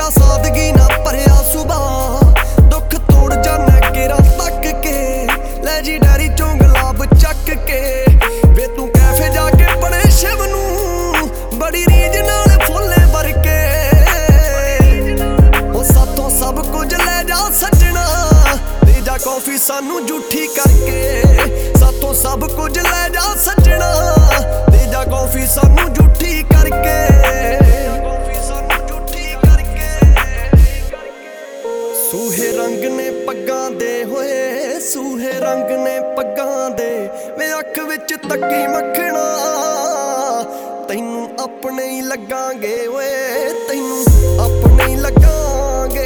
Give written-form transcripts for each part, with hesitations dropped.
तेरा सादगी ना भरिया सुबह दुख तोड़ जाना केरा तक के लै जी डैरी चों गुलाब चक के वे तू कैफे जाके पड़े शिव नूं बड़ी रीझ नाल फुल्ले भर के ओ साथों सब कुछ लै जा सजना दे जा कॉफी सानू झूठी करके साथों सब कुछ लै जा सजना दे जा कॉफी सानू झूठी करके सूहे रंग ने पग्गां दे होए सूहे रंग ने पग्गां दे वे अख विच तक्की मखना तैनू अपने ही लगांगे ओए तैनू अपने ही लगांगे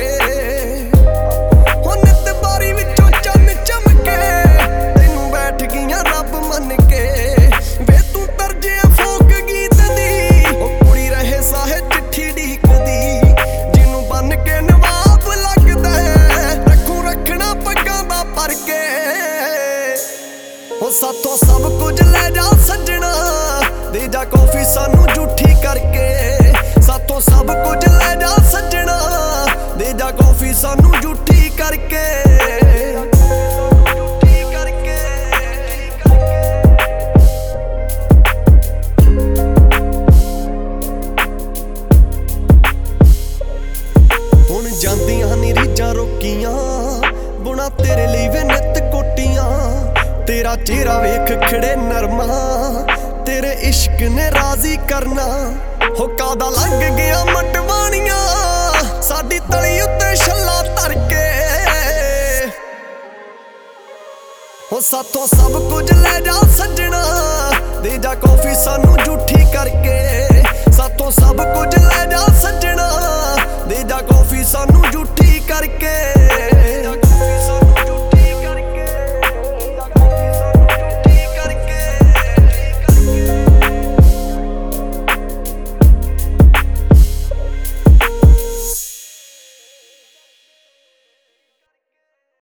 हो नित बारी विचों चन चमके तैनू बैठ गईयां रब मन के वे तू तरजे फोक गीत दी ओ कुड़ी रहे साहे चिट्ठी ढीकदी जिन्नू बन के नवाब लगदा रखू रखना पग्गां दा पर के ओ साथों सब कुछ लै जा सजना दे जा कॉफी सानू झूठी करके साथों सब कुछ लै जा सजना दे जा कॉफी सानू झूठी करके हुण जांदियां नी रीझां रोकियां बुना तेरे ਲਈ वे नित कोटियां तेरा चेहरा वेख खड़े नरमा तेरे इश्क ने राजी करना हो कादा लग गया मटवानिया साडी तली उत्ते छल्ला धर के हो साथों सब कुछ लै जा सजना दे जा कॉफी सानू झूठी करके साथों सब कुछ लै जा सजना दे जा कॉफी सानू झूठी करके।